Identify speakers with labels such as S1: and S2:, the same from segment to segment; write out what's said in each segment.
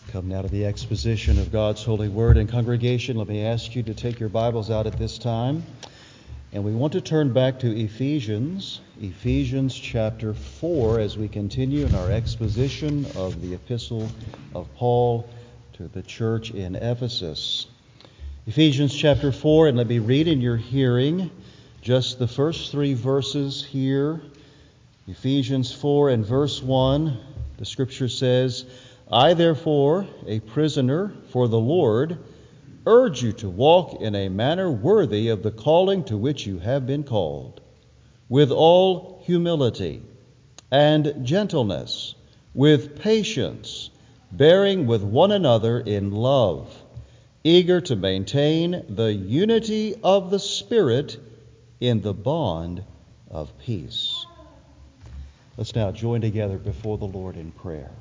S1: Come now to the exposition of God's holy word. And congregation, let me ask you to take your Bibles out at this time. And we want to turn back to Ephesians chapter 4, as we continue in our exposition of the epistle of Paul to the church in Ephesus. Ephesians chapter 4, and let me read in your hearing just the first three verses here. Ephesians 4 and verse 1, the scripture says, I, therefore, a prisoner for the Lord, urge you to walk in a manner worthy of the calling to which you have been called, with all humility and gentleness, with patience, bearing with one another in love, eager to maintain the unity of the Spirit in the bond of peace. Let's now join together before the Lord in prayer.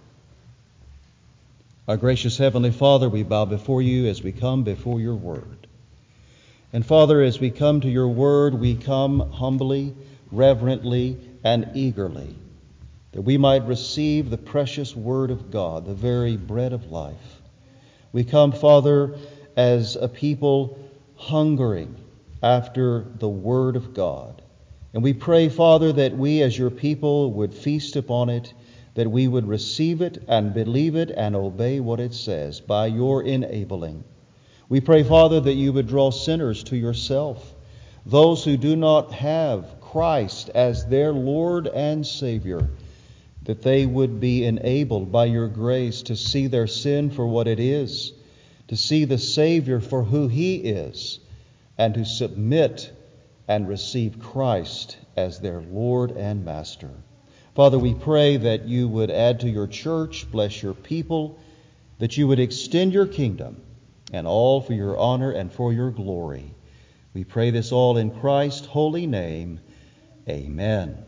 S1: Our gracious Heavenly Father, we bow before you as we come before your word. And Father, as we come to your word, we come humbly, reverently, and eagerly, that we might receive the precious word of God, the very bread of life. We come, Father, as a people hungering after the word of God. And we pray, Father, that we as your people would feast upon it, that we would receive it and believe it and obey what it says by your enabling. We pray, Father, that you would draw sinners to yourself, those who do not have Christ as their Lord and Savior, that they would be enabled by your grace to see their sin for what it is, to see the Savior for who he is, and to submit and receive Christ as their Lord and Master. Father, we pray that you would add to your church, bless your people, that you would extend your kingdom, and all for your honor and for your glory. We pray this all in Christ's holy name. Amen.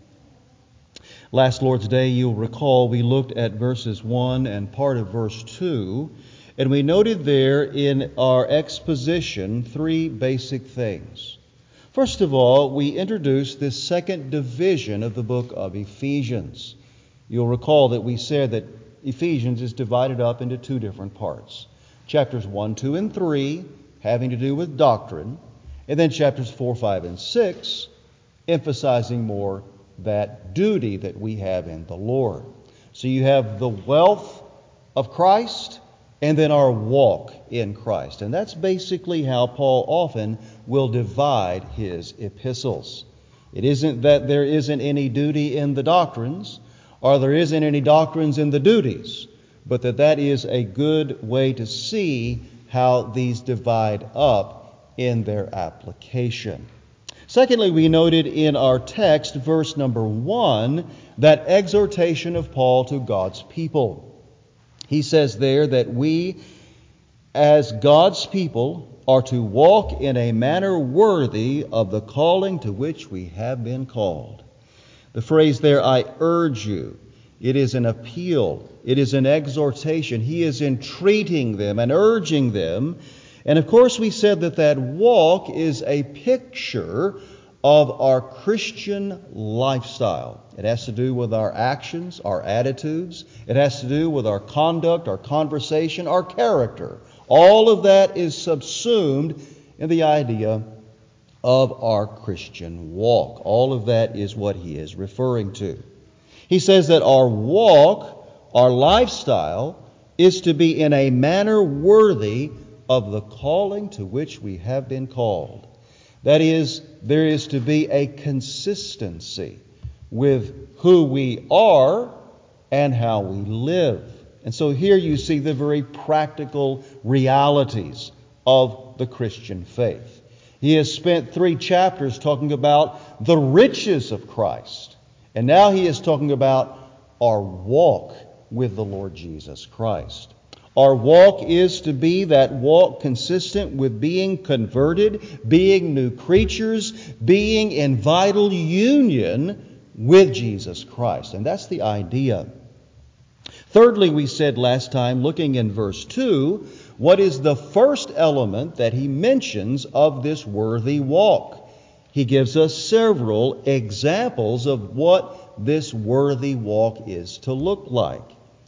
S1: Last Lord's Day, you'll recall, we looked at verses 1 and part of verse 2, and we noted there in our exposition three basic things. First of all, we introduced this second division of the book of Ephesians. You'll recall that we said that Ephesians is divided up into two different parts. Chapters 1, 2, and 3 having to do with doctrine, and then chapters 4, 5, and 6 emphasizing more that duty that we have in the Lord. So you have the wealth of Christ and then our walk in Christ. And that's basically how Paul often will divide his epistles. It isn't that there isn't any duty in the doctrines, or there isn't any doctrines in the duties, but that is a good way to see how these divide up in their application. Secondly, we noted in our text, verse number 1, that exhortation of Paul to God's people. He says there that we, as God's people, are to walk in a manner worthy of the calling to which we have been called. The phrase there, I urge you, it is an appeal, it is an exhortation. He is entreating them and urging them. And of course we said that walk is a picture of our Christian lifestyle. It has to do with our actions, our attitudes. It has to do with our conduct, our conversation, our character. All of that is subsumed in the idea of our Christian walk. All of that is what he is referring to. He says that our walk, our lifestyle, is to be in a manner worthy of the calling to which we have been called. That is, there is to be a consistency with who we are and how we live. And so here you see the very practical realities of the Christian faith. He has spent 3 chapters talking about the riches of Christ. And now he is talking about our walk with the Lord Jesus Christ. Our walk is to be that walk consistent with being converted, being new creatures, being in vital union with Jesus Christ. And that's the idea. Thirdly, we said last time, looking in verse 2, what is the first element that he mentions of this worthy walk? He gives us several examples of what this worthy walk is to look like.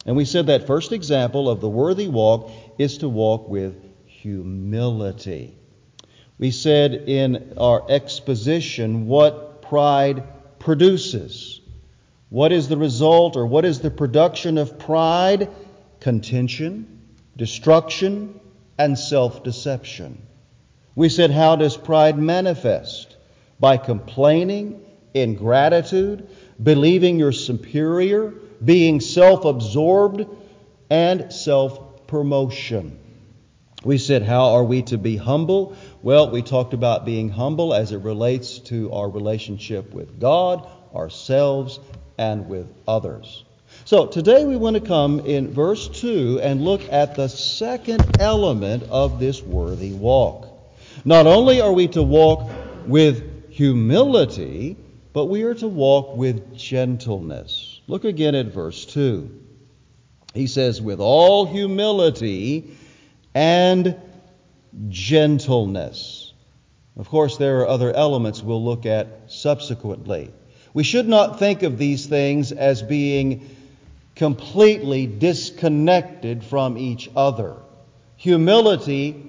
S1: And we said that first example of the worthy walk is to walk with humility. We said in our exposition what pride produces. What is the result, or what is the production of pride? Contention, destruction, and self-deception. We said, how does pride manifest? By complaining, ingratitude, believing you're superior, being self-absorbed, and self-promotion. We said, how are we to be humble? Well, we talked about being humble as it relates to our relationship with God, ourselves, and with others. So today we want to come in verse 2 and look at the second element of this worthy walk. Not only are we to walk with humility, but we are to walk with gentleness. Look again at verse 2. He says, with all humility and gentleness. Of course, there are other elements we'll look at subsequently. We should not think of these things as being completely disconnected from each other. Humility,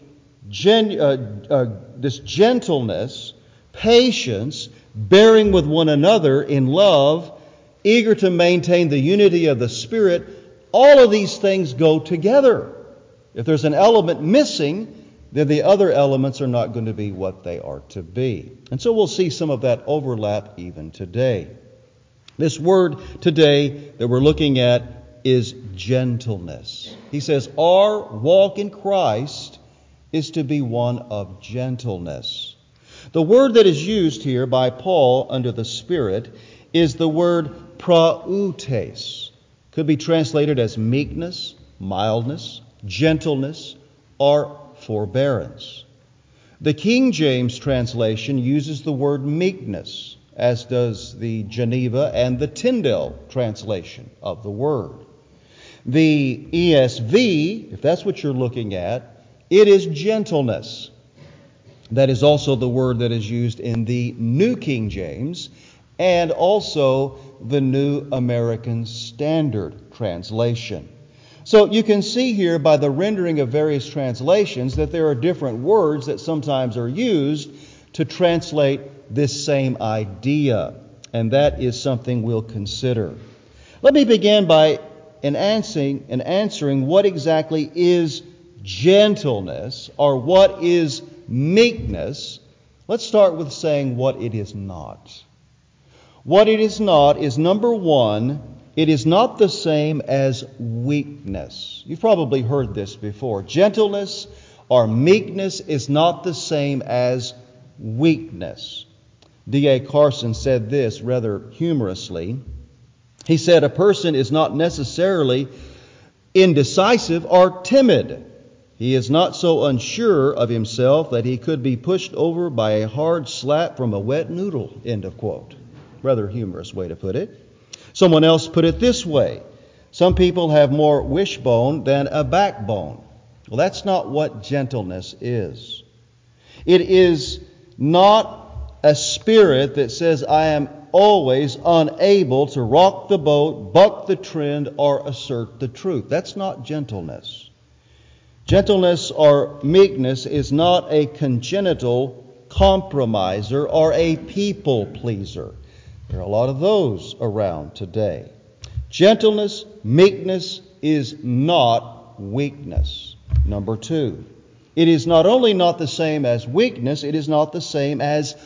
S1: this gentleness, patience, bearing with one another in love, eager to maintain the unity of the Spirit, all of these things go together. If there's an element missing, then the other elements are not going to be what they are to be. And so we'll see some of that overlap even today. This word today that we're looking at is gentleness. He says our walk in Christ is to be one of gentleness. The word that is used here by Paul under the Spirit is the word prautes. Could be translated as meekness, mildness, gentleness, or forbearance. The King James translation uses the word meekness, as does the Geneva and the Tyndale translation of the word. The ESV, if that's what you're looking at, it is gentleness. That is also the word that is used in the New King James and also the New American Standard translation. So you can see here by the rendering of various translations that there are different words that sometimes are used to translate this same idea. And that is something we'll consider. Let me begin by answering what exactly is gentleness or what is meekness. Let's start with saying what it is not. What it is not is, number one, it is not the same as weakness. You've probably heard this before. Gentleness or meekness is not the same as weakness. D.A. Carson said this rather humorously. He said, a person is not necessarily indecisive or timid. He is not so unsure of himself that he could be pushed over by a hard slap from a wet noodle. End of quote. Rather humorous way to put it. Someone else put it this way. Some people have more wishbone than a backbone. Well, that's not what gentleness is. It is not a spirit that says, I am always unable to rock the boat, buck the trend, or assert the truth. That's not gentleness. Gentleness or meekness is not a congenital compromiser or a people pleaser. There are a lot of those around today. Gentleness, meekness is not weakness. Number two, it is not only not the same as weakness, it is not the same as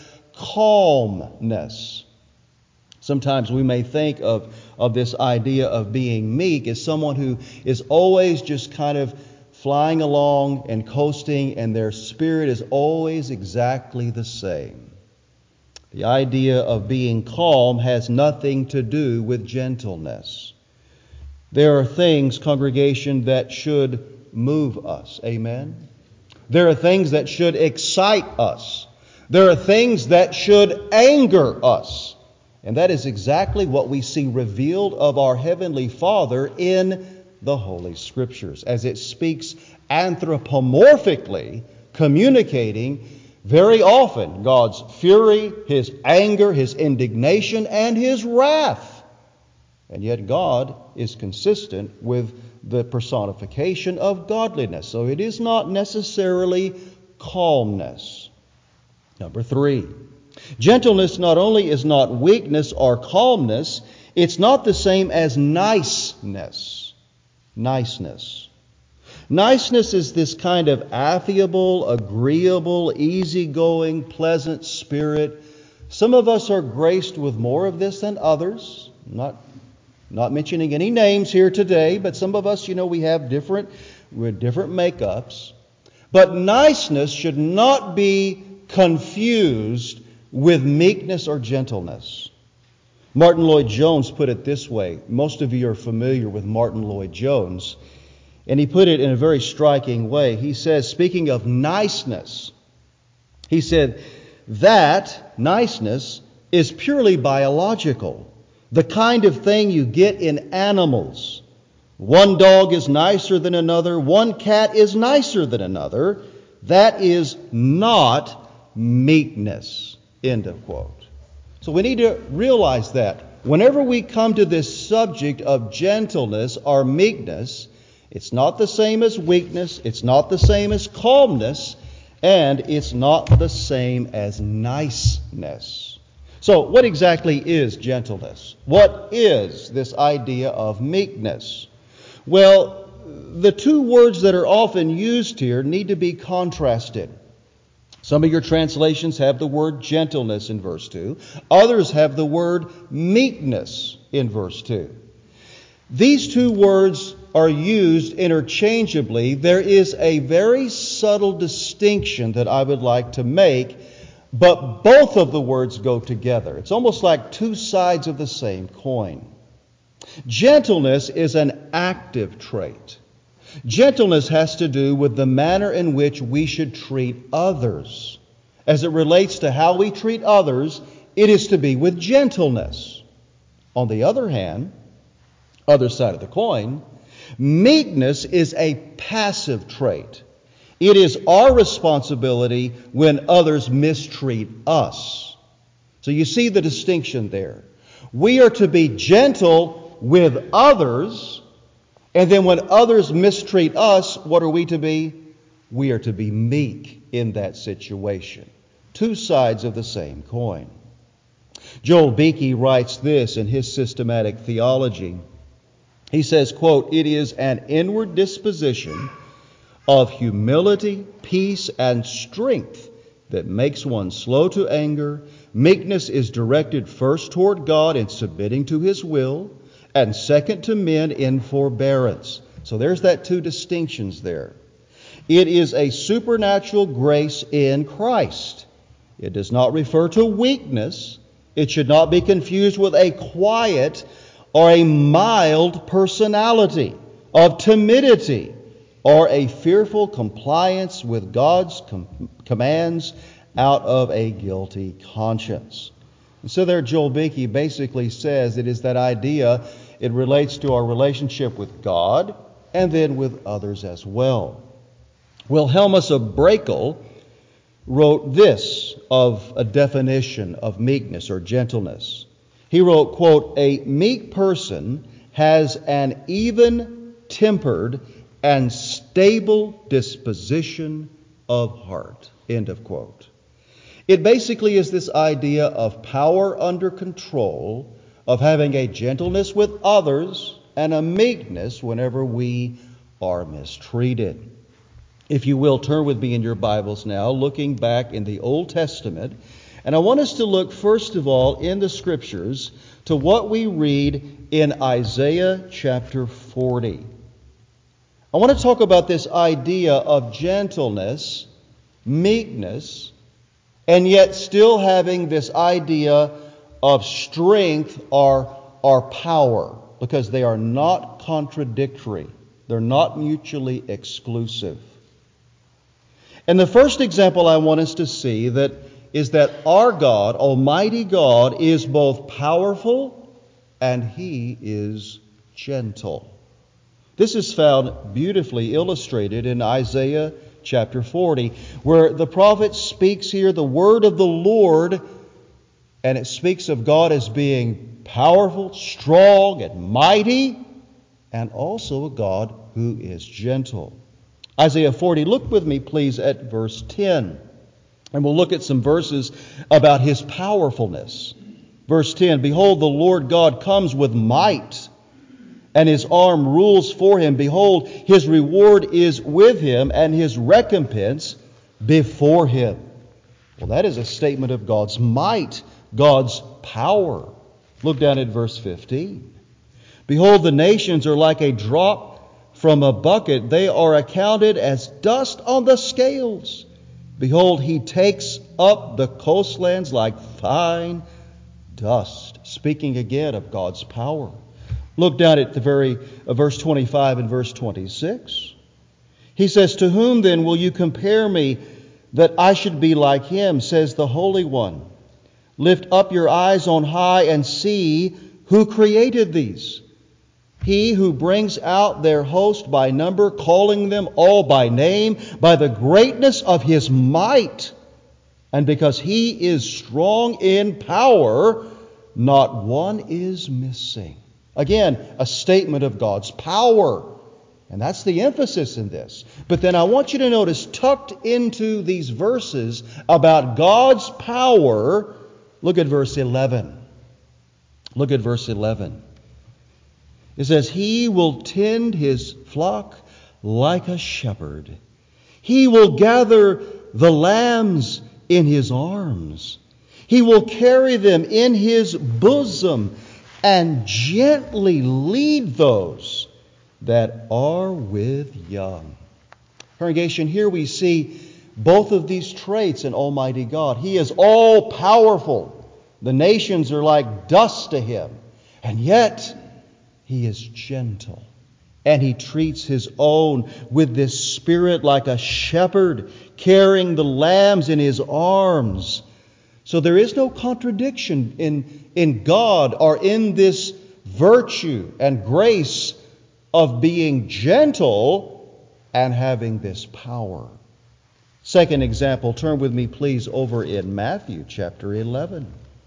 S1: calmness. Sometimes we may think of this idea of being meek as someone who is always just kind of flying along and coasting, and their spirit is always exactly the same. The idea of being calm has nothing to do with gentleness. There are things, congregation, that should move us. Amen? There are things that should excite us. There are things that should anger us. And that is exactly what we see revealed of our Heavenly Father in the Holy Scriptures, as it speaks anthropomorphically, communicating very often God's fury, His anger, His indignation, and His wrath. And yet God is consistent with the personification of godliness. So it is not necessarily calmness. Number 3, gentleness not only is not weakness or calmness, it's not the same as niceness. Niceness. Niceness is this kind of affable, agreeable, easygoing, pleasant spirit. Some of us are graced with more of this than others. Not mentioning any names here today, but some of us, we have different makeups. But niceness should not be confused with meekness or gentleness. Martin Lloyd-Jones put it this way. Most of you are familiar with Martin Lloyd-Jones. And he put it in a very striking way. He says, speaking of niceness, he said, that niceness is purely biological. The kind of thing you get in animals. One dog is nicer than another. One cat is nicer than another. That is not meekness. End of quote. So we need to realize that whenever we come to this subject of gentleness or meekness, it's not the same as weakness, it's not the same as calmness, and it's not the same as niceness. So what exactly is gentleness? What is this idea of meekness? Well, the two words that are often used here need to be contrasted. Some of your translations have the word gentleness in verse 2. Others have the word meekness in verse 2. These two words are used interchangeably. There is a very subtle distinction that I would like to make, but both of the words go together. It's almost like two sides of the same coin. Gentleness is an active trait. Gentleness has to do with the manner in which we should treat others. As it relates to how we treat others, it is to be with gentleness. On the other hand, other side of the coin, meekness is a passive trait. It is our responsibility when others mistreat us. So you see the distinction there. We are to be gentle with others, and then when others mistreat us, what are we to be? We are to be meek in that situation. Two sides of the same coin. Joel Beeke writes this in his systematic theology. He says, quote, "It is an inward disposition of humility, peace, and strength that makes one slow to anger. Meekness is directed first toward God in submitting to His will, and second to men in forbearance." So there's that two distinctions there. It is a supernatural grace in Christ. It does not refer to weakness. It should not be confused with a quiet or a mild personality of timidity, or a fearful compliance with God's commands out of a guilty conscience. And so there Joel Beeke basically says it is that idea, it relates to our relationship with God and then with others as well. Wilhelmus of Brakel wrote this of a definition of meekness or gentleness. He wrote, quote, "A meek person has an even-tempered and stable disposition of heart." End of quote. It basically is this idea of power under control, of having a gentleness with others and a meekness whenever we are mistreated. If you will, turn with me in your Bibles now, looking back in the Old Testament. And I want us to look, first of all, in the Scriptures to what we read in Isaiah chapter 40. I want to talk about this idea of gentleness, meekness, and yet still having this idea of strength or power, because they are not contradictory. They're not mutually exclusive. And the first example I want us to see is that our God, Almighty God, is both powerful and He is gentle. This is found beautifully illustrated in Isaiah chapter 40, where the prophet speaks here the word of the Lord, and it speaks of God as being powerful, strong, and mighty, and also a God who is gentle. Isaiah 40, look with me please at verse 10. And we'll look at some verses about His powerfulness. Verse 10, behold, the Lord God comes with might, and His arm rules for Him. Behold, His reward is with Him, and His recompense before Him. Well, that is a statement of God's might, God's power. Look down at verse 15. Behold, the nations are like a drop from a bucket. They are accounted as dust on the scales. Behold, He takes up the coastlands like fine dust. Speaking again of God's power. Look down at the verse 25 and verse 26. He says, to whom then will you compare me that I should be like Him, says the Holy One. Lift up your eyes on high and see who created these. He who brings out their host by number, calling them all by name, by the greatness of His might. And because He is strong in power, not one is missing. Again, a statement of God's power. And that's the emphasis in this. But then I want you to notice, tucked into these verses about God's power, look at verse 11. Look at verse 11. It says, He will tend His flock like a shepherd. He will gather the lambs in His arms. He will carry them in His bosom and gently lead those that are with young. Congregation, here we see both of these traits in Almighty God. He is all powerful. The nations are like dust to Him. And yet, He is gentle. And He treats His own with this spirit like a shepherd, carrying the lambs in His arms. So there is no contradiction in God or in this virtue and grace of being gentle and having this power. Second example, turn with me please over in Matthew chapter 11.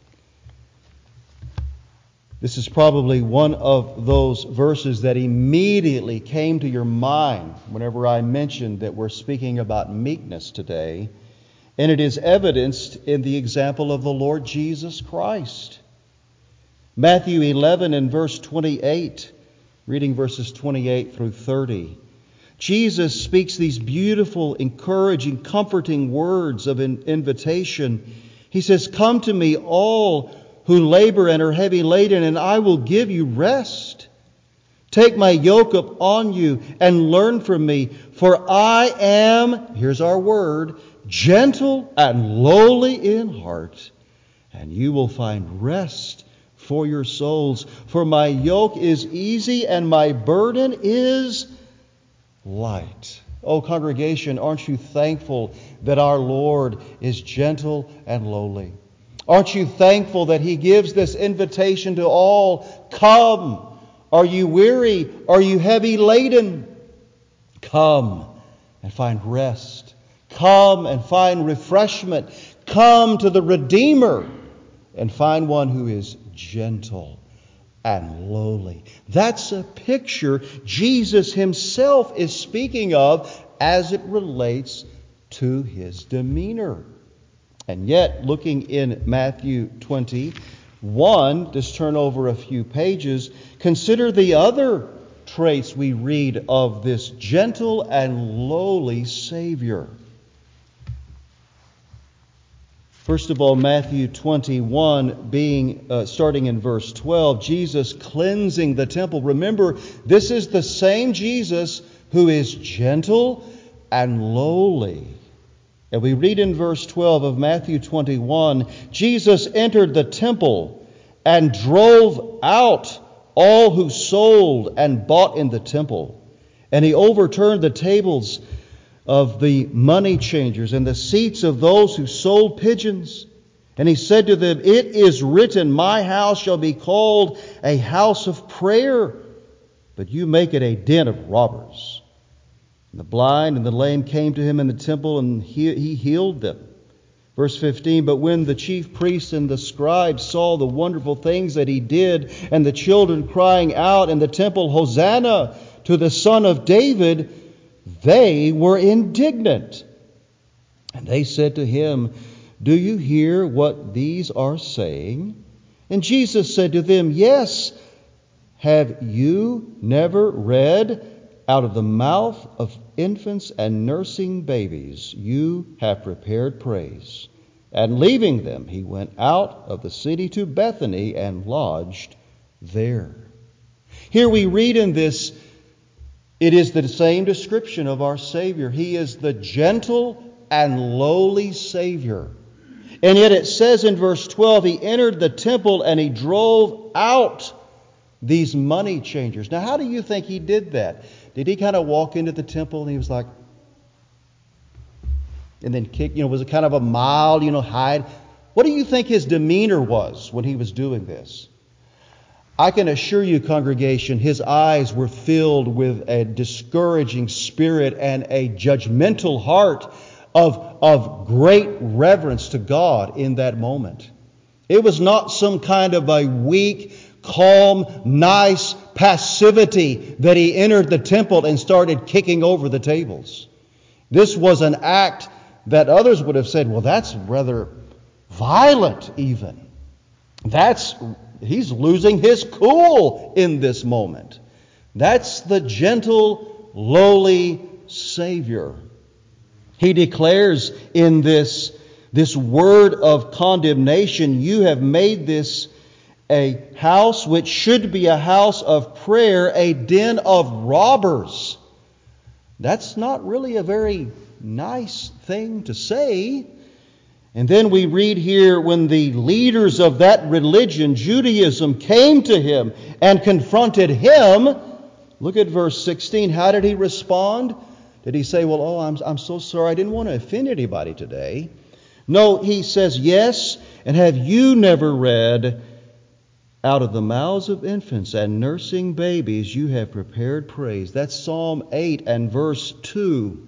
S1: This is probably one of those verses that immediately came to your mind whenever I mentioned that we're speaking about meekness today. And it is evidenced in the example of the Lord Jesus Christ. Matthew 11 and verse 28, reading verses 28 through 30. Jesus speaks these beautiful, encouraging, comforting words of an invitation. He says, come to me, all who labor and are heavy laden, and I will give you rest. Take my yoke up on you and learn from me, for I am, here's our word, gentle and lowly in heart, and you will find rest for your souls. For my yoke is easy and my burden is light. Oh, congregation, aren't you thankful that our Lord is gentle and lowly? Aren't you thankful that He gives this invitation to all? Come. Are you weary? Are you heavy laden? Come and find rest. Come and find refreshment. Come to the Redeemer and find one who is gentle and lowly. That's a picture Jesus Himself is speaking of as it relates to His demeanor. And yet, looking in Matthew 21, just turn over a few pages, consider the other traits we read of this gentle and lowly Savior. First of all, Matthew 21 starting in verse 12, Jesus cleansing the temple. Remember, this is the same Jesus who is gentle and lowly. And we read in verse 12 of Matthew 21, Jesus entered the temple and drove out all who sold and bought in the temple. And He overturned the tables of the money changers and the seats of those who sold pigeons. And He said to them, it is written, my house shall be called a house of prayer, but you make it a den of robbers. And the blind and the lame came to Him in the temple, and He healed them. Verse 15, but when the chief priests and the scribes saw the wonderful things that he did, and the children crying out in the temple, Hosanna to the Son of David, they were indignant. And they said to him, do you hear what these are saying? And Jesus said to them, yes, have you never read, out of the mouth of infants and nursing babies you have prepared praise. And leaving them, he went out of the city to Bethany and lodged there. Here we read in this, it is the same description of our Savior. He is the gentle and lowly Savior. And yet it says in verse 12, he entered the temple and he drove out these money changers. Now, how do you think he did that? Did he kind of walk into the temple and he was like, and then kick, was it kind of a mild, hide? What do you think his demeanor was when he was doing this? I can assure you, congregation, his eyes were filled with a discouraging spirit and a judgmental heart of great reverence to God in that moment. It was not some kind of a weak, calm, nice passivity that he entered the temple and started kicking over the tables. This was an act that others would have said, well, that's rather violent even. He's losing his cool in this moment. That's the gentle, lowly Savior. He declares in this word of condemnation, you have made this a house which should be a house of prayer, a den of robbers. That's not really a very nice thing to say. And then we read here, when the leaders of that religion, Judaism, came to him and confronted him, look at verse 16. How did he respond? Did he say, well, I'm so sorry, I didn't want to offend anybody today? No, he says, yes, and have you never read, out of the mouths of infants and nursing babies you have prepared praise. That's Psalm 8 and verse 2.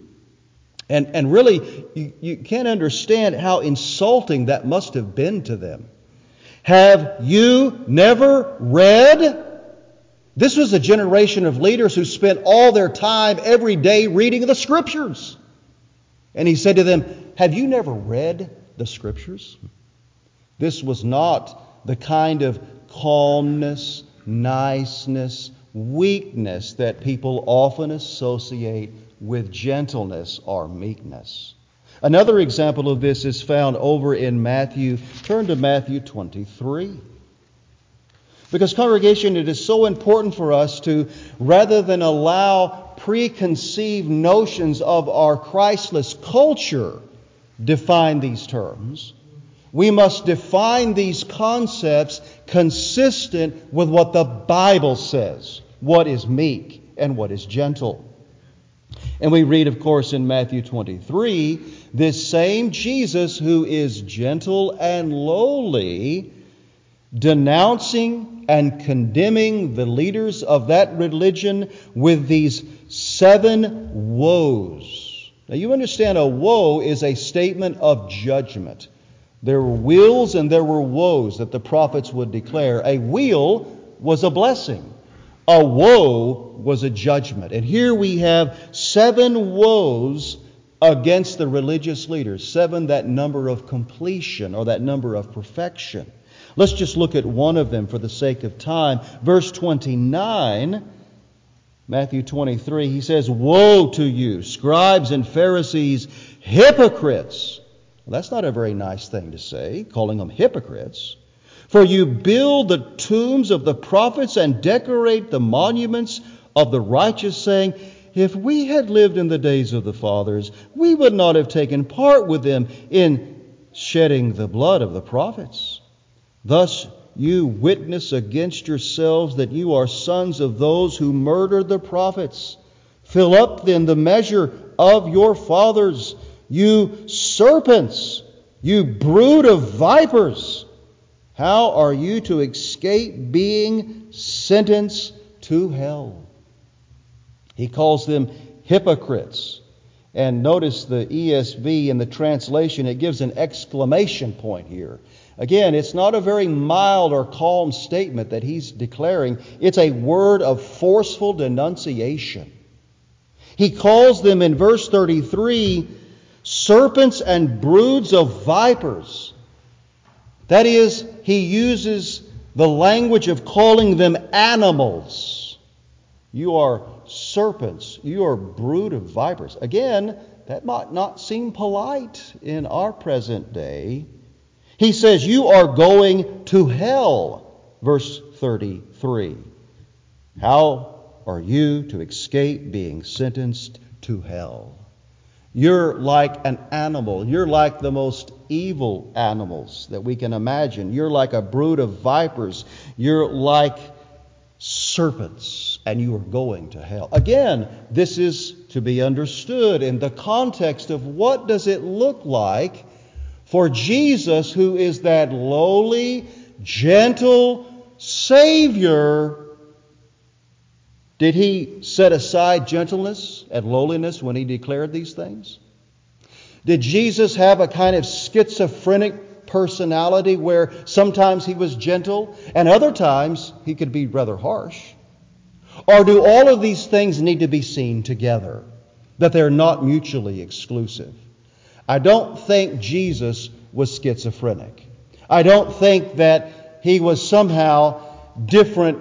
S1: And really, you can't understand how insulting that must have been to them. Have you never read? This was a generation of leaders who spent all their time every day reading the Scriptures. And he said to them, have you never read the Scriptures? This was not the kind of calmness, niceness, weakness that people often associate with gentleness or meekness. Another example of this is found over in Matthew. Turn to Matthew 23. Because, congregation, it is so important for us to, rather than allow preconceived notions of our Christless culture define these terms, we must define these concepts consistent with what the Bible says, what is meek and what is gentle. And we read, of course, in Matthew 23, this same Jesus who is gentle and lowly, denouncing and condemning the leaders of that religion with these 7 woes. Now you understand, a woe is a statement of judgment. There were wills and there were woes that the prophets would declare. A will was a blessing. A woe was a judgment. And here we have 7 woes against the religious leaders. 7, that number of completion or that number of perfection. Let's just look at one of them for the sake of time. Verse 29, Matthew 23, he says, woe to you, scribes and Pharisees, hypocrites. Well, that's not a very nice thing to say, calling them hypocrites. For you build the tombs of the prophets and decorate the monuments of the righteous, saying, if we had lived in the days of the fathers, we would not have taken part with them in shedding the blood of the prophets. Thus you witness against yourselves that you are sons of those who murdered the prophets. Fill up then the measure of your fathers, you serpents, you brood of vipers. How are you to escape being sentenced to hell? He calls them hypocrites. And notice the ESV in the translation, it gives an exclamation point here. Again, it's not a very mild or calm statement that he's declaring. It's a word of forceful denunciation. He calls them in verse 33 serpents and broods of vipers. That is, he uses the language of calling them animals. You are serpents. You are brood of vipers. Again, that might not seem polite in our present day. He says, you are going to hell. Verse 33. How are you to escape being sentenced to hell? You're like an animal. You're like the most evil animals that we can imagine. You're like a brood of vipers. You're like serpents, and you are going to hell. Again, this is to be understood in the context of what does it look like for Jesus, who is that lowly, gentle Savior. Did he set aside gentleness and lowliness when he declared these things? Did Jesus have a kind of schizophrenic personality where sometimes he was gentle and other times he could be rather harsh? Or do all of these things need to be seen together, that they're not mutually exclusive? I don't think Jesus was schizophrenic. I don't think that he was somehow different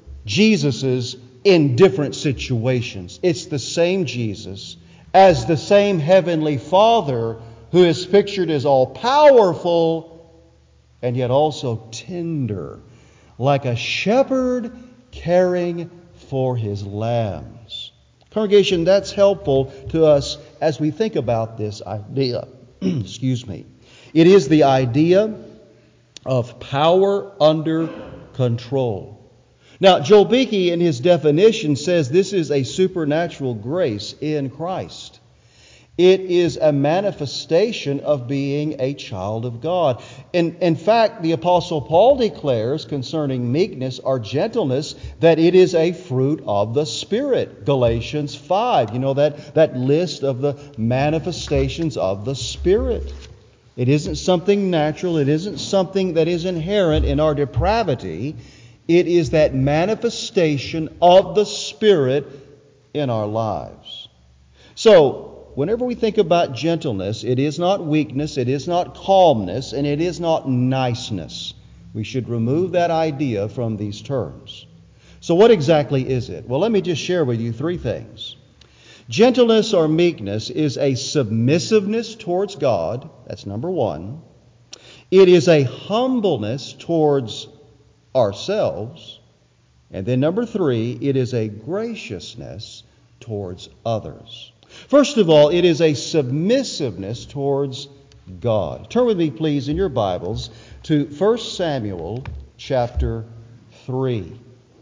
S1: Jesuses in different situations. It's the same Jesus as the same Heavenly Father who is pictured as all-powerful and yet also tender, like a shepherd caring for his lambs. Congregation, that's helpful to us as we think about this idea. Excuse me. It is the idea of power under control. Now, Joel Beeke in his definition says this is a supernatural grace in Christ. It is a manifestation of being a child of God. In fact, the Apostle Paul declares concerning meekness or gentleness that it is a fruit of the Spirit. Galatians 5, you know, that list of the manifestations of the Spirit. It isn't something natural. It isn't something that is inherent in our depravity. It is that manifestation of the Spirit in our lives. So, whenever we think about gentleness, it is not weakness, it is not calmness, and it is not niceness. We should remove that idea from these terms. So what exactly is it? Well, let me just share with you three things. Gentleness or meekness is a submissiveness towards God. That's number one. It is a humbleness towards ourselves. And then number three, it is a graciousness towards others. First of all, it is a submissiveness towards God. Turn with me, please, in your Bibles to 1 Samuel chapter 3.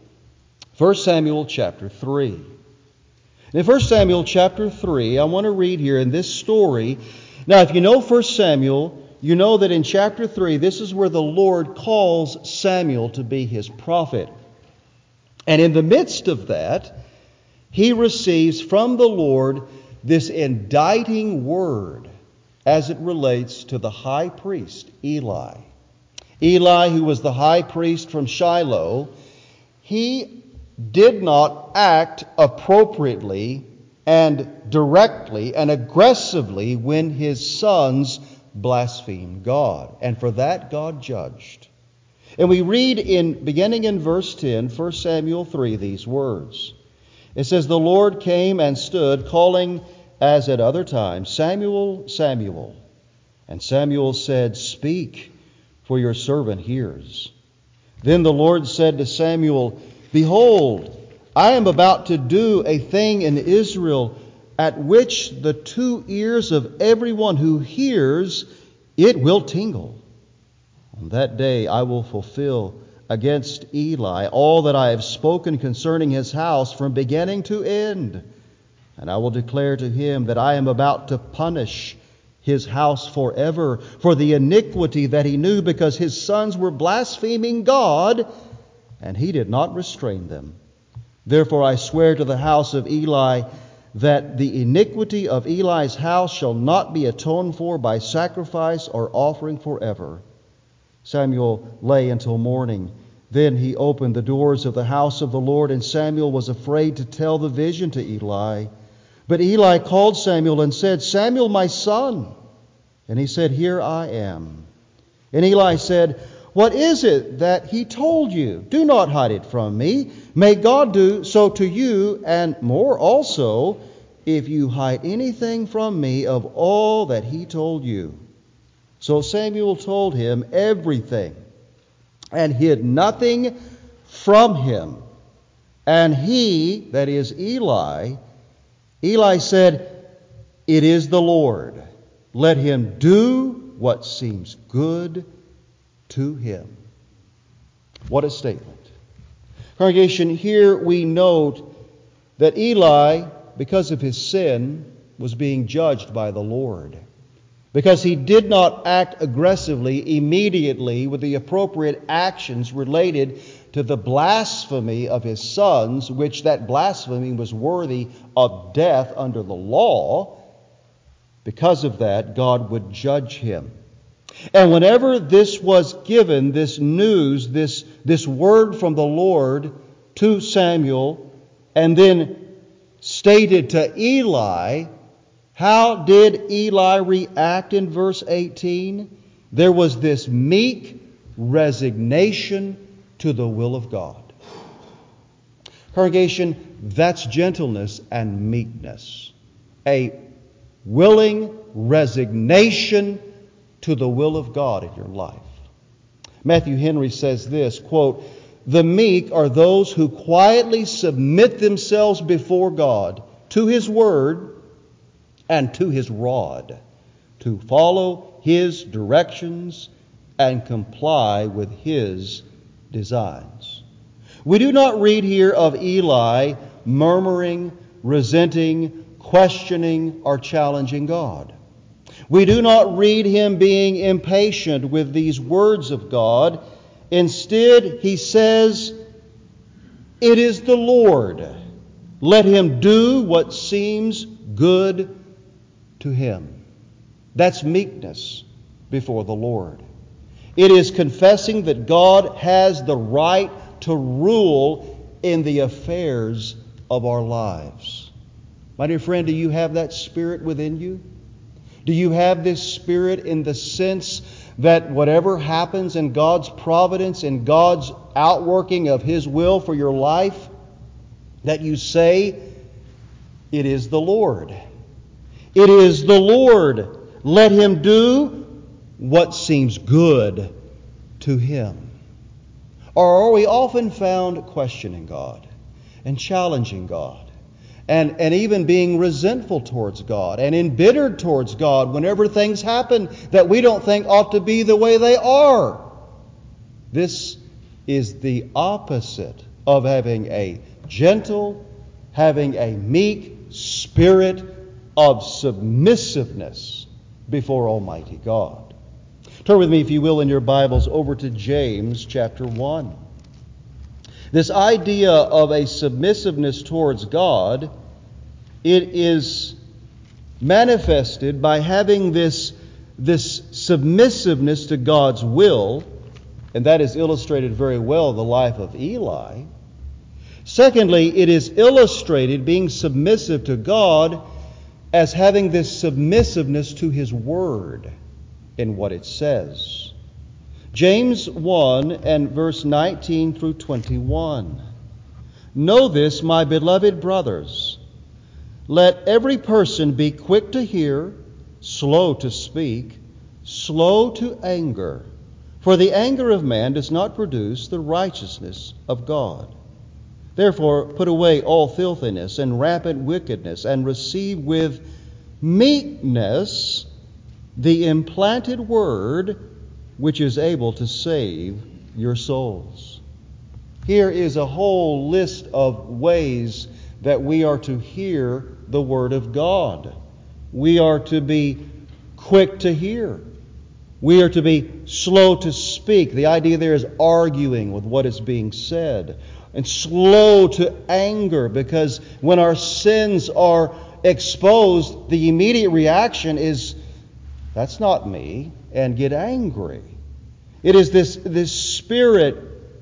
S1: 1 Samuel chapter 3. In 1 Samuel chapter 3, I want to read here in this story. Now, if you know 1 Samuel, you know that in chapter 3, this is where the Lord calls Samuel to be his prophet. And in the midst of that, he receives from the Lord this indicting word as it relates to the high priest, Eli. Eli, who was the high priest from Shiloh, he did not act appropriately and directly and aggressively when his sons blasphemed God. And for that, God judged. And we read beginning in verse 10, 1 Samuel 3, these words. It says, "The Lord came and stood, calling as at other times, Samuel, Samuel. And Samuel said, Speak, for your servant hears. Then the Lord said to Samuel, Behold, I am about to do a thing in Israel at which the two ears of everyone who hears it will tingle. On that day I will fulfill against Eli all that I have spoken concerning his house from beginning to end. And I will declare to him that I am about to punish his house forever for the iniquity that he knew, because his sons were blaspheming God, and he did not restrain them. Therefore I swear to the house of Eli that the iniquity of Eli's house shall not be atoned for by sacrifice or offering forever. Samuel lay until morning. Then he opened the doors of the house of the Lord, and Samuel was afraid to tell the vision to Eli. But Eli called Samuel and said, "Samuel, my son." And he said, "Here I am." And Eli said, "What is it that he told you? Do not hide it from me. May God do so to you, and more also, if you hide anything from me of all that he told you." So Samuel told him everything, and hid nothing from him. And he, that is Eli said, "It is the Lord. Let him do what seems good to him." What a statement. Congregation, here we note that Eli, because of his sin, was being judged by the Lord, because he did not act aggressively immediately with the appropriate actions related to the blasphemy of his sons, which that blasphemy was worthy of death under the law. Because of that, God would judge him. And whenever this was given, this news, this word from the Lord to Samuel, and then stated to Eli, how did Eli react in verse 18? There was this meek resignation to the will of God. Congregation, that's gentleness and meekness. A willing resignation to the will of God in your life. Matthew Henry says this, quote, "The meek are those who quietly submit themselves before God to His word and to His rod, to follow His directions and comply with His designs." We do not read here of Eli murmuring, resenting, questioning, or challenging God. We do not read him being impatient with these words of God. Instead, he says, "It is the Lord. Let him do what seems good to him." That's meekness before the Lord. It is confessing that God has the right to rule in the affairs of our lives. My dear friend, do you have that spirit within you? Do you have this spirit in the sense that whatever happens in God's providence, in God's outworking of His will for your life, that you say, "It is the Lord. It is the Lord. Let Him do what seems good to Him"? Or are we often found questioning God and challenging God? And even being resentful towards God and embittered towards God whenever things happen that we don't think ought to be the way they are. This is the opposite of having a gentle, having a meek spirit of submissiveness before Almighty God. Turn with me, if you will, in your Bibles over to James chapter 1. This idea of a submissiveness towards God, it is manifested by having this submissiveness to God's will, and that is illustrated very well in the life of Eli. Secondly, it is illustrated, being submissive to God, as having this submissiveness to His Word in what it says. James 1 and verse 19 through 21. "Know this, my beloved brothers. Let every person be quick to hear, slow to speak, slow to anger. For the anger of man does not produce the righteousness of God. Therefore put away all filthiness and rampant wickedness, and receive with meekness the implanted word, which is able to save your souls." Here is a whole list of ways that we are to hear the Word of God. We are to be quick to hear. We are to be slow to speak. The idea there is arguing with what is being said. And slow to anger, because when our sins are exposed, the immediate reaction is, that's not me, and get angry. It is this spirit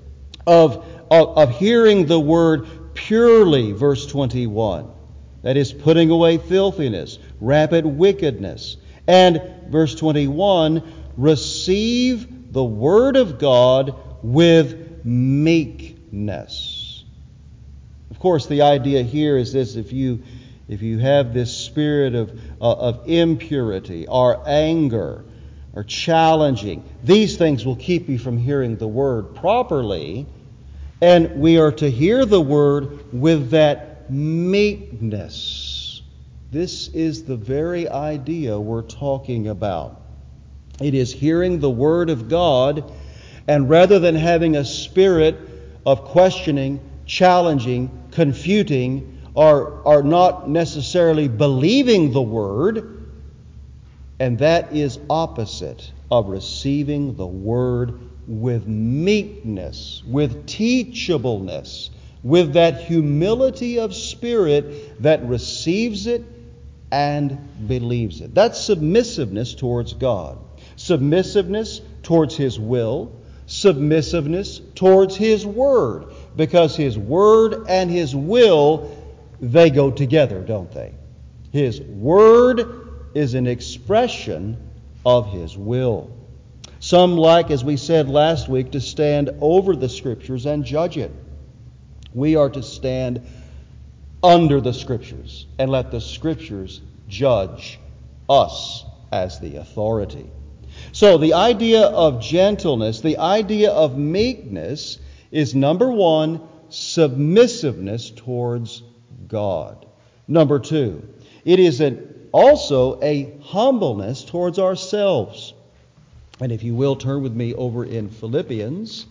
S1: of hearing the word purely, verse 21. That is putting away filthiness, rampant wickedness. And verse 21, receive the word of God with meekness. Of course, the idea here is this: if you have this spirit of impurity or anger or challenging, these things will keep you from hearing the word properly. And we are to hear the word with that meekness. This is the very idea we're talking about. It is hearing the word of God, and rather than having a spirit of questioning, challenging, confuting, or not necessarily believing the word, and that is opposite of receiving the word with meekness, with teachableness, with that humility of spirit that receives it and believes it. That's submissiveness towards God. Submissiveness towards His will. Submissiveness towards His Word. Because His Word and His will, they go together, don't they? His Word is an expression of His will. Some like, as we said last week, to stand over the Scriptures and judge it. We are to stand under the Scriptures and let the Scriptures judge us as the authority. So the idea of gentleness, the idea of meekness is, number one, submissiveness towards God. Number two, it is also a humbleness towards ourselves. And if you will, turn with me over in Philippians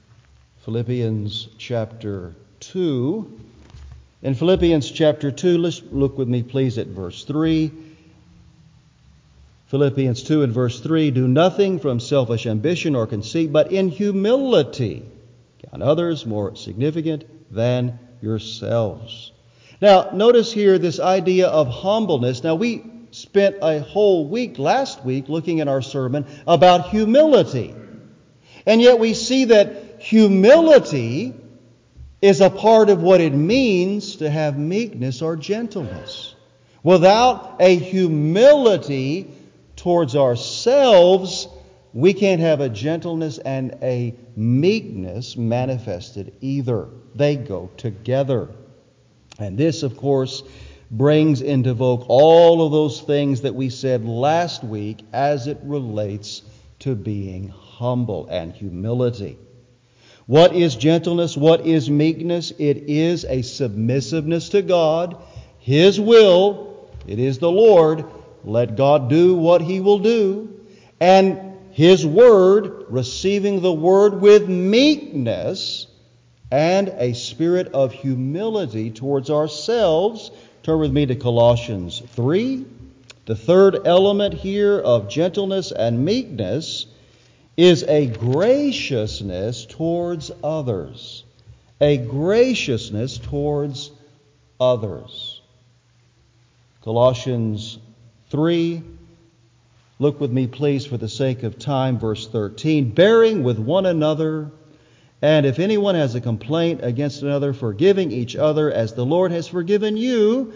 S1: chapter 2. In Philippians chapter 2, let's look with me please at verse 3. Philippians 2 and verse 3, do nothing from selfish ambition or conceit, but in humility count others more significant than yourselves. Now, notice here this idea of humbleness. Now, we spent a whole week last week looking at our sermon about humility. And yet we see that humility is a part of what it means to have meekness or gentleness. Without a humility towards ourselves, we can't have a gentleness and a meekness manifested either. They go together. And this, of course, brings into vogue all of those things that we said last week as it relates to being humble and humility. What is gentleness? What is meekness? It is a submissiveness to God, His will. It is the Lord. Let God do what He will do. And His Word, receiving the Word with meekness and a spirit of humility towards ourselves. Turn with me to Colossians 3. The third element here of gentleness and meekness is a graciousness towards others. A graciousness towards others. Colossians 3. Look with me, please, for the sake of time, verse 13. Bearing with one another, and if anyone has a complaint against another, forgiving each other as the Lord has forgiven you,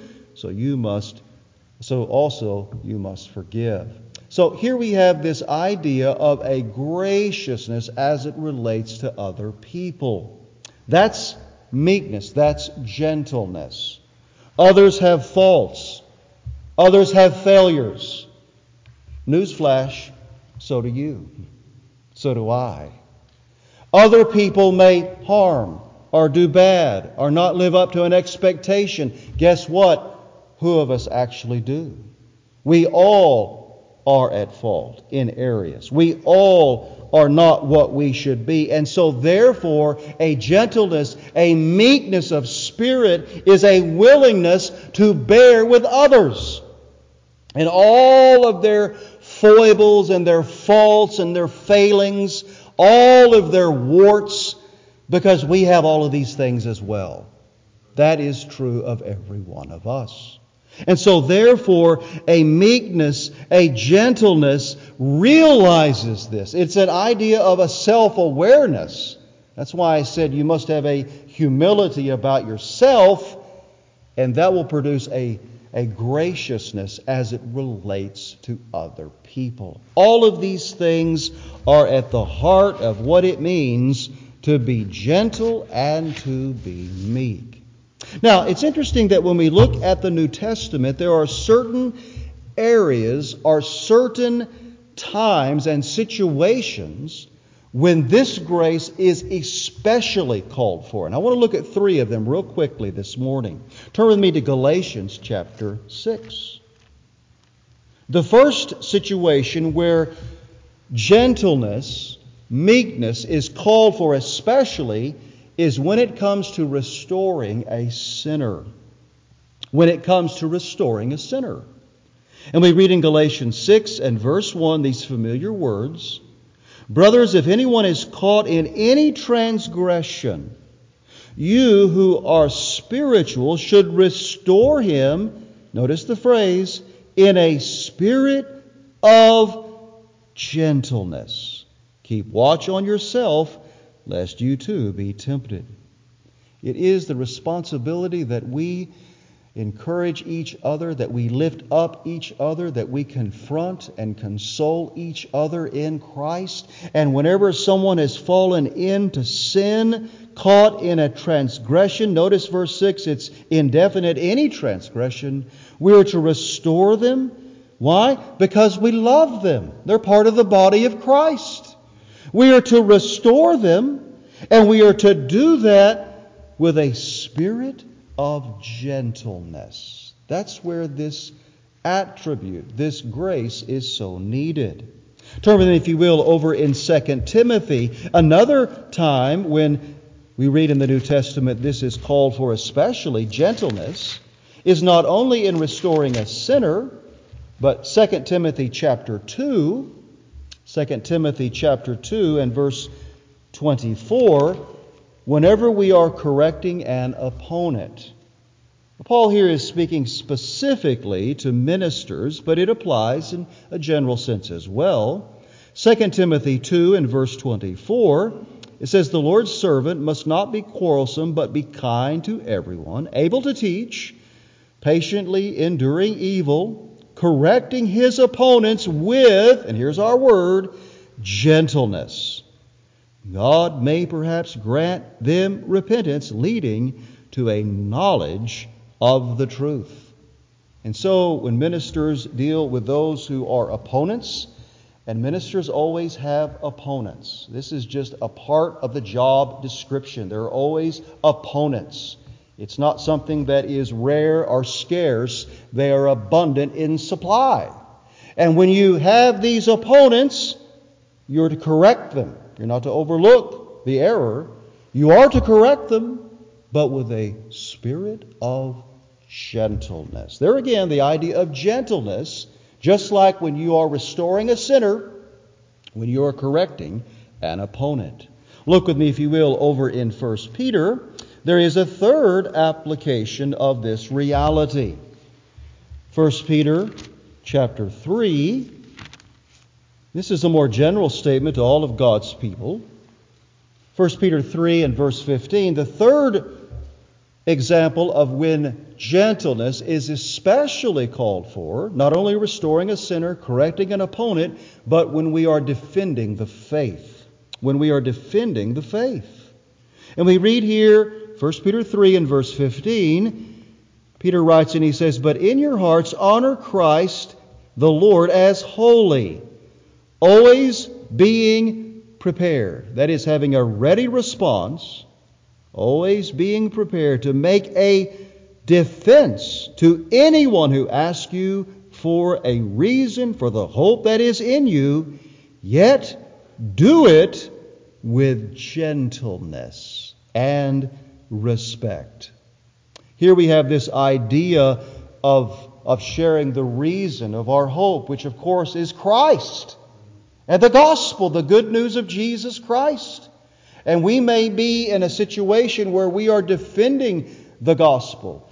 S1: so also you must forgive. So here we have this idea of a graciousness as it relates to other people. That's meekness. That's gentleness. Others have faults. Others have failures. Newsflash, so do you. So do I. Other people may harm or do bad or not live up to an expectation. Guess what? Who of us actually do? We all are at fault in areas. We all are not what we should be. And so therefore, a gentleness, a meekness of spirit is a willingness to bear with others. And all of their foibles and their faults and their failings, all of their warts, because we have all of these things as well. That is true of every one of us. And so therefore, a meekness, a gentleness realizes this. It's an idea of a self-awareness. That's why I said you must have a humility about yourself, and that will produce a graciousness as it relates to other people. All of these things are at the heart of what it means to be gentle and to be meek. Now, it's interesting that when we look at the New Testament, there are certain areas or certain times and situations when this grace is especially called for. And I want to look at three of them real quickly this morning. Turn with me to Galatians chapter 6. The first situation where gentleness, meekness is called for especially is when it comes to restoring a sinner. When it comes to restoring a sinner. And we read in Galatians 6 and verse 1 these familiar words, "Brothers, if anyone is caught in any transgression, you who are spiritual should restore him," notice the phrase, "in a spirit of gentleness. Keep watch on yourself, lest you too be tempted." It is the responsibility that we encourage each other, that we lift up each other, that we confront and console each other in Christ. And whenever someone has fallen into sin, caught in a transgression, notice verse 6, it's indefinite, any transgression, we are to restore them. Why? Because we love them. They're part of the body of Christ. We are to restore them, and we are to do that with a spirit of gentleness. That's where this attribute, this grace, is so needed. Turn with me, if you will, over in 2 Timothy. Another time when we read in the New Testament this is called for especially, gentleness, is not only in restoring a sinner, but 2 Timothy chapter 2, 2 Timothy chapter 2 and verse 24, whenever we are correcting an opponent. Paul here is speaking specifically to ministers, but it applies in a general sense as well. 2 Timothy 2 and verse 24, it says, "The Lord's servant must not be quarrelsome, but be kind to everyone, able to teach, patiently enduring evil, correcting his opponents with," and here's our word, "gentleness. God may perhaps grant them repentance, leading to a knowledge of the truth." And so when ministers deal with those who are opponents, and ministers always have opponents. This is just a part of the job description. There are always opponents. It's not something that is rare or scarce. They are abundant in supply. And when you have these opponents, you're to correct them. You're not to overlook the error. You are to correct them, but with a spirit of gentleness. There again, the idea of gentleness, just like when you are restoring a sinner, when you are correcting an opponent. Look with me, if you will, over in 1 Peter. There is a third application of this reality. 1 Peter chapter 3. This is a more general statement to all of God's people. 1 Peter 3 and verse 15. The third example of when gentleness is especially called for, not only restoring a sinner, correcting an opponent, but when we are defending the faith. When we are defending the faith. And we read here, 1 Peter 3 and verse 15, Peter writes and he says, "But in your hearts honor Christ the Lord as holy, always being prepared." That is, having a ready response, always being prepared to make a defense to anyone who asks you for a reason for the hope that is in you, yet do it with gentleness and respect. Here we have this idea of sharing the reason of our hope, which of course is Christ and the gospel, the good news of Jesus Christ. And we may be in a situation where we are defending the gospel,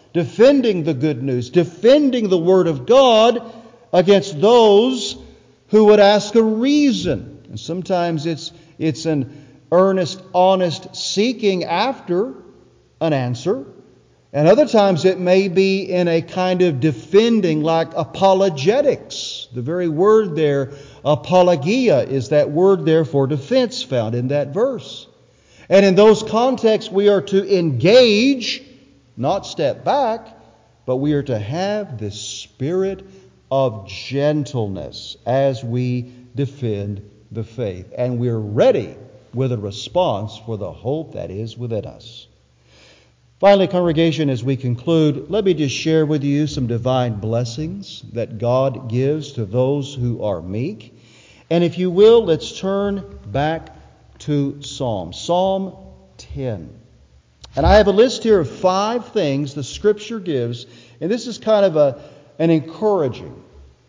S1: defending the good news, defending the Word of God against those who would ask a reason. And sometimes it's an earnest, honest seeking after an answer. And other times it may be in a kind of defending, like apologetics. The very word there, apologia, is that word there for defense found in that verse. And in those contexts we are to engage, not step back, but we are to have this spirit of gentleness as we defend the faith. And we're ready with a response for the hope that is within us. Finally, congregation, as we conclude, let me just share with you some divine blessings that God gives to those who are meek. And if you will, let's turn back to Psalm 10. And I have a list here of 5 things the Scripture gives, and this is kind of an encouraging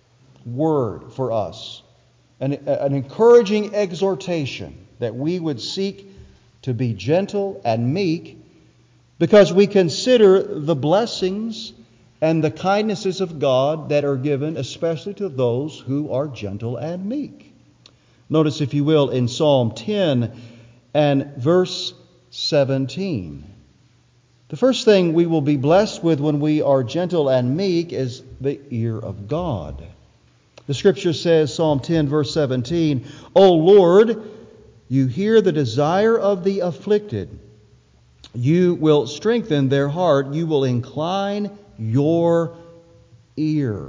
S1: word for us, an encouraging exhortation that we would seek to be gentle and meek, because we consider the blessings and the kindnesses of God that are given, especially to those who are gentle and meek. Notice, if you will, in Psalm 10 and verse 17. The first thing we will be blessed with when we are gentle and meek is the ear of God. The Scripture says, Psalm 10 verse 17, O Lord, you hear the desire of the afflicted. You will strengthen their heart. You will incline your ear.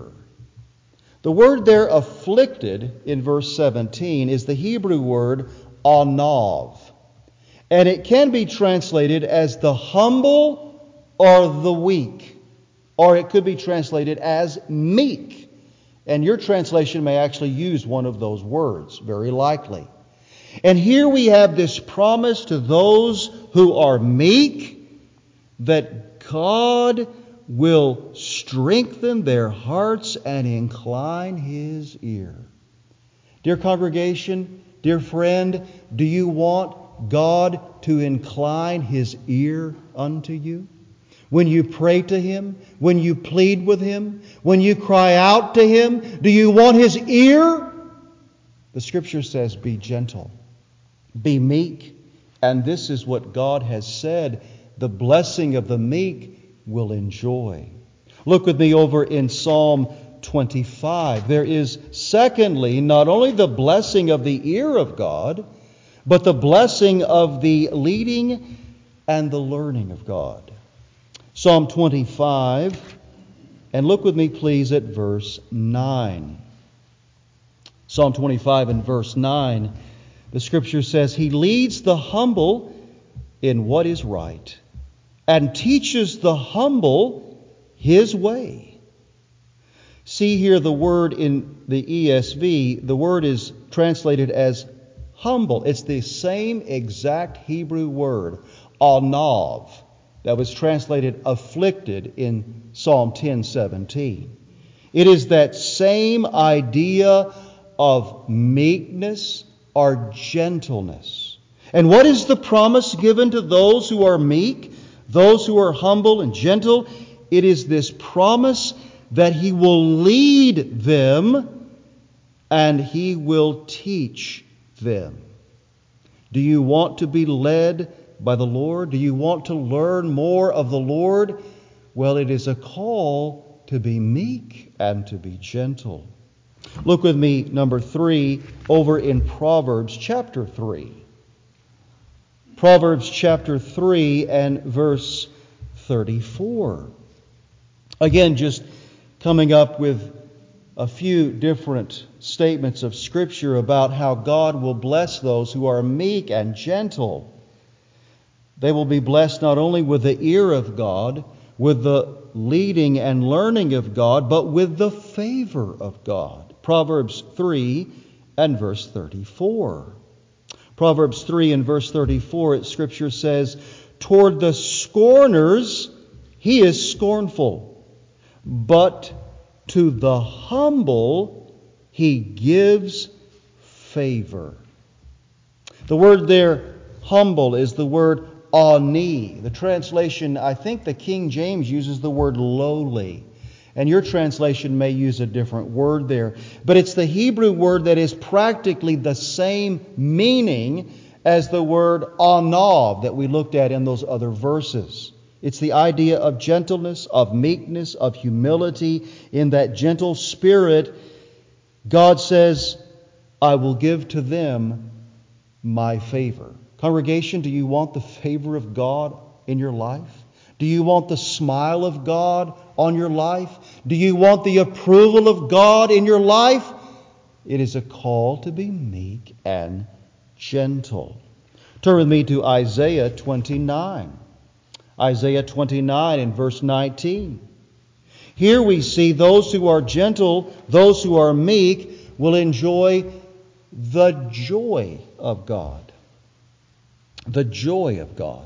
S1: The word there, afflicted, in verse 17, is the Hebrew word anav. And it can be translated as the humble or the weak. Or it could be translated as meek. And your translation may actually use one of those words, very likely. And here we have this promise to those who are meek that God will strengthen their hearts and incline His ear. Dear congregation, dear friend, do you want God to incline His ear unto you? When you pray to Him, when you plead with Him, when you cry out to Him, do you want His ear? The Scripture says, be gentle. Be meek, and this is what God has said the blessing of the meek will enjoy. Look with me over in Psalm 25. There is, secondly, not only the blessing of the ear of God, but the blessing of the leading and the learning of God. Psalm 25, and look with me please at verse 9. Psalm 25 and verse 9. The Scripture says, He leads the humble in what is right, and teaches the humble His way. See here the word in the ESV, the word is translated as humble. It's the same exact Hebrew word, anav, that was translated afflicted in Psalm 10:17. It is that same idea of meekness or gentleness. And what is the promise given to those who are meek, those who are humble and gentle? It is this promise that He will lead them and He will teach them. Do you want to be led by the Lord? Do you want to learn more of the Lord? Well, it is a call to be meek and to be gentle. Look with me, number 3, over in Proverbs chapter 3. Proverbs chapter 3 and verse 34. Again, just coming up with a few different statements of Scripture about how God will bless those who are meek and gentle. They will be blessed not only with the ear of God, with the leading and learning of God, but with the favor of God. Proverbs 3 and verse 34. Proverbs 3 and verse 34, Scripture says, Toward the scorners he is scornful, but to the humble he gives favor. The word there, humble, is the word ani. The translation, I think the King James uses the word lowly. And your translation may use a different word there. But it's the Hebrew word that is practically the same meaning as the word anav that we looked at in those other verses. It's the idea of gentleness, of meekness, of humility. In that gentle spirit, God says, I will give to them my favor. Congregation, do you want the favor of God in your life? Do you want the smile of God on your life? Do you want the approval of God in your life? It is a call to be meek and gentle. Turn with me to Isaiah 29. Isaiah 29 and verse 19. Here we see those who are gentle, those who are meek, will enjoy the joy of God. The joy of God.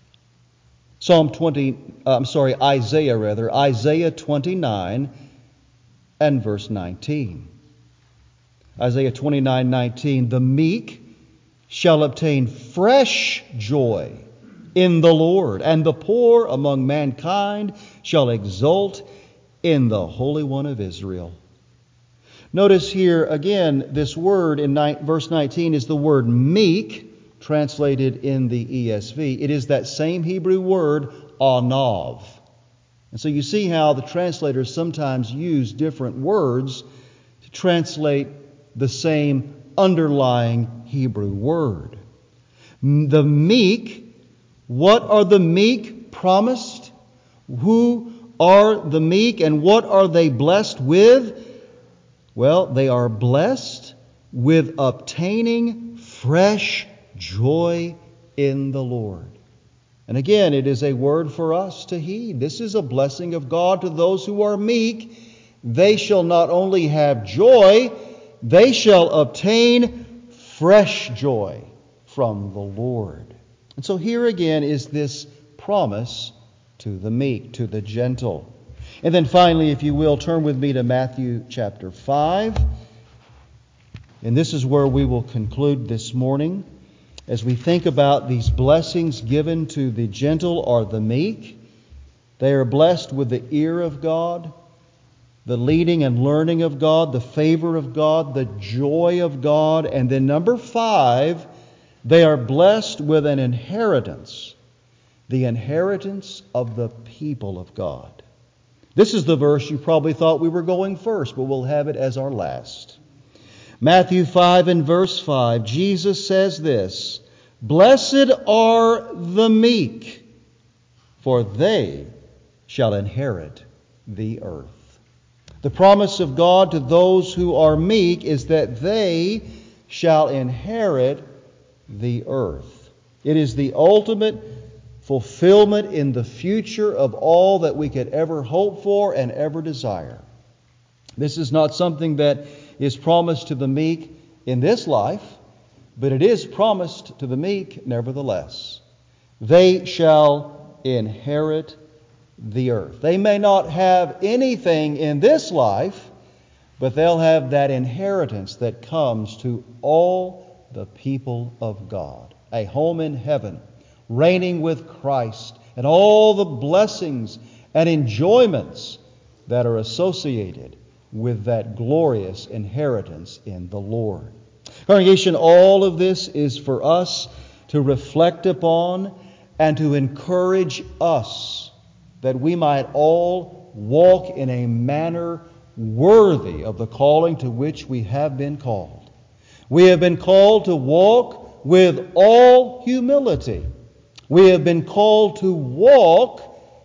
S1: Isaiah 29 and verse 19. Isaiah 29:19. The meek shall obtain fresh joy in the Lord, and the poor among mankind shall exult in the Holy One of Israel. Notice here again, this word in verse 19 is the word meek, translated in the ESV. It is that same Hebrew word, anav. And so you see how the translators sometimes use different words to translate the same underlying Hebrew word. The meek, what are the meek promised? Who are the meek and what are they blessed with? Well, they are blessed with obtaining fresh joy in the Lord. And again, it is a word for us to heed. This is a blessing of God to those who are meek. They shall not only have joy, they shall obtain fresh joy from the Lord. And so here again is this promise to the meek, to the gentle. And then finally, if you will, turn with me to Matthew chapter 5. And this is where we will conclude this morning. As we think about these blessings given to the gentle or the meek, they are blessed with the ear of God, the leading and learning of God, the favor of God, the joy of God. And then number 5, they are blessed with an inheritance, the inheritance of the people of God. This is the verse you probably thought we were going first, but we'll have it as our last. Matthew 5 and verse 5, Jesus says this, Blessed are the meek, for they shall inherit the earth. The promise of God to those who are meek is that they shall inherit the earth. It is the ultimate fulfillment in the future of all that we could ever hope for and ever desire. This is not something that is promised to the meek in this life, but it is promised to the meek nevertheless. They shall inherit the earth. They may not have anything in this life, but they'll have that inheritance that comes to all the people of God. A home in heaven, reigning with Christ, and all the blessings and enjoyments that are associated with that glorious inheritance in the Lord. Congregation, all of this is for us to reflect upon and to encourage us that we might all walk in a manner worthy of the calling to which we have been called. We have been called to walk with all humility. We have been called to walk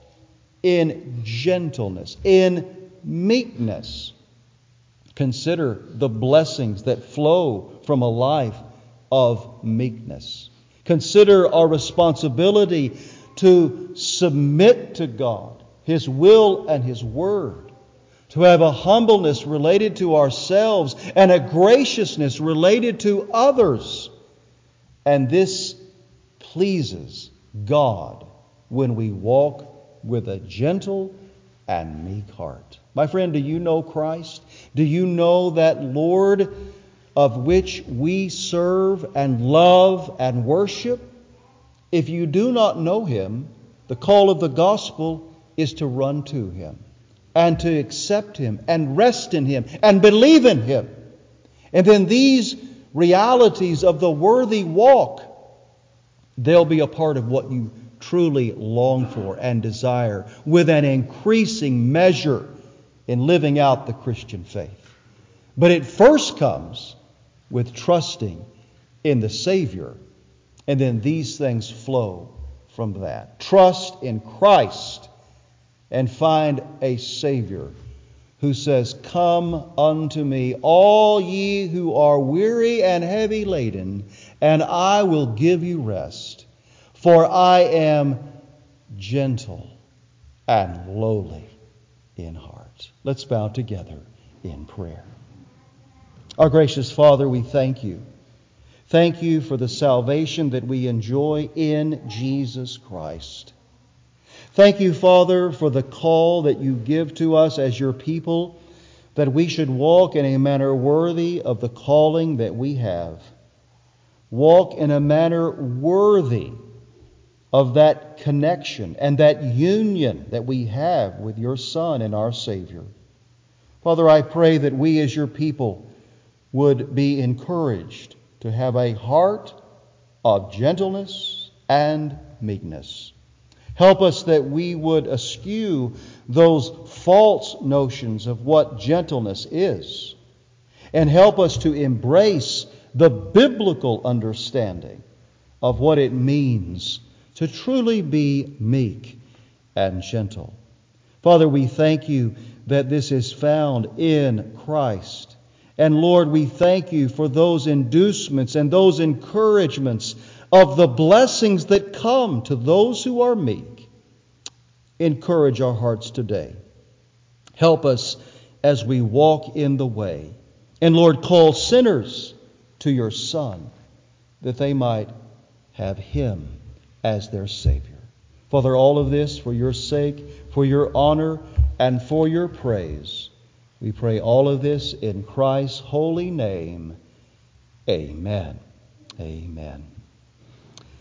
S1: in gentleness, in meekness. Consider the blessings that flow from a life of meekness. Consider our responsibility to submit to God, His will and His word. To have a humbleness related to ourselves and a graciousness related to others. And this pleases God when we walk with a gentle and meek heart. My friend, do you know Christ? Do you know that Lord of which we serve and love and worship? If you do not know Him, the call of the gospel is to run to Him and to accept Him and rest in Him and believe in Him. And then these realities of the worthy walk, they'll be a part of what you truly long for and desire with an increasing measure in living out the Christian faith. But it first comes with trusting in the Savior, and then these things flow from that. Trust in Christ and find a Savior who says, "Come unto me, all ye who are weary and heavy laden, and I will give you rest. For I am gentle and lowly in heart." Let's bow together in prayer. Our gracious Father, we thank you. Thank you for the salvation that we enjoy in Jesus Christ. Thank you, Father, for the call that you give to us as your people, that we should walk in a manner worthy of the calling that we have. Walk in a manner worthy of that connection and that union that we have with your Son and our Savior. Father, I pray that we as your people would be encouraged to have a heart of gentleness and meekness. Help us that we would eschew those false notions of what gentleness is, and help us to embrace the biblical understanding of what it means to truly be meek and gentle. Father, we thank you that this is found in Christ. And Lord, we thank you for those inducements and those encouragements of the blessings that come to those who are meek. Encourage our hearts today. Help us as we walk in the way. And Lord, call sinners to your Son, that they might have Him as their Savior. Father, all of this for your sake, for your honor, and for your praise. We pray all of this in Christ's holy name. Amen. Amen.